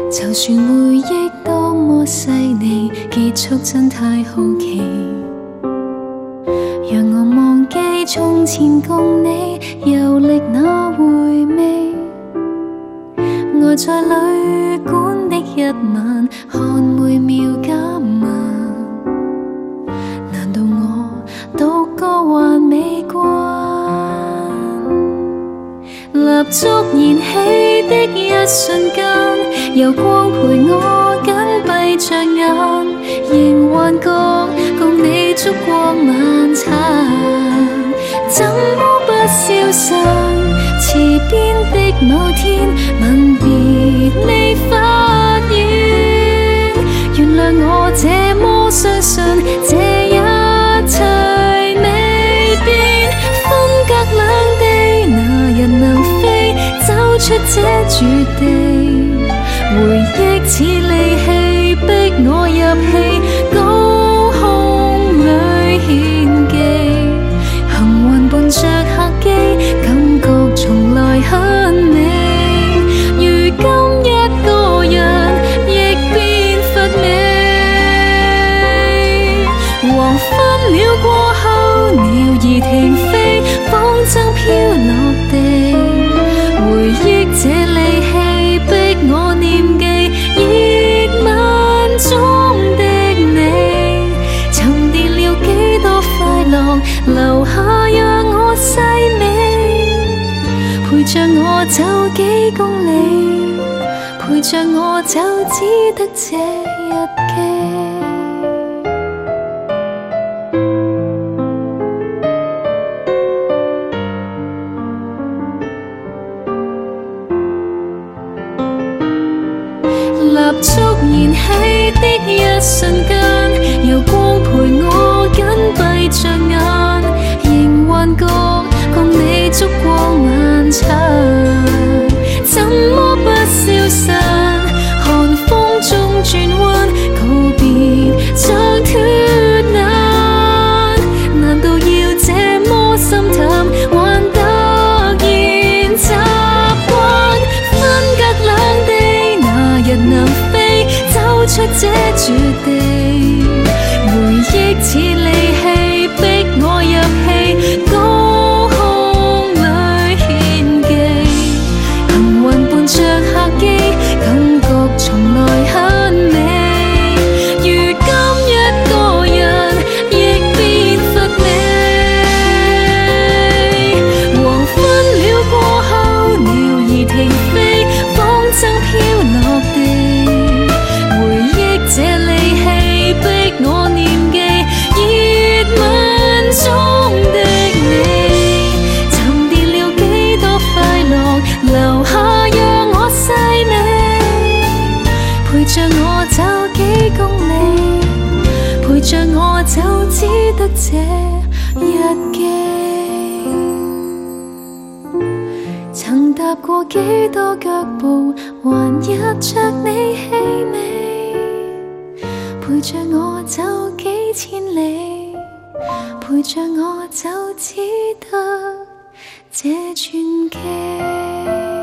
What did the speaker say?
就算回忆多麼細膩，結束真太好奇。讓我忘記從前共你遊歷那回味。我在旅館的一晚，看每秒減慢。難道我獨個還未慣？蠟燭燃起的一瞬間，有光陪我緊閉着眼，仍幻覺共你燭光晚餐，怎麼不消散？池邊的某天，吻別未發現，原諒我這麼相信這一切未變。分隔兩地，哪人能飛走出這絕地？回憶似利器，逼我入戲，高空裏獻技。幸運伴着客機，感覺從來很美。如今一個人，亦變乏味。黃昏了過後，鳥兒停飛，風箏飄落地。回憶這利器，逼我念記熱吻中的你，沉澱了幾多快樂，留下讓我細味。陪着我走幾公里，陪着我走只得這日記。蠟燭燃起的一瞬間，有光陪我緊閉着眼，仍幻覺共你燭光晚餐，怎麼不消散？寒風中轉彎，告別像脫難，難道要這麼心淡，還突然習慣？分隔兩地，哪人能飛走出這絕地？回憶似利器，逼我入戲，高空裏獻技。幸運伴着客機，感覺從來很美。如今一個人，亦變乏味。黃昏了過後，鳥兒停飛，風箏飄落地。回憶這利器，逼我念記熱吻中的你，沉澱了幾多快樂，留下讓我細味。陪着我走幾公里，陪着我走只得這日記。曾踏過幾多腳步，還入着你氣味。陪着我走幾千里，陪着我走只得這傳奇。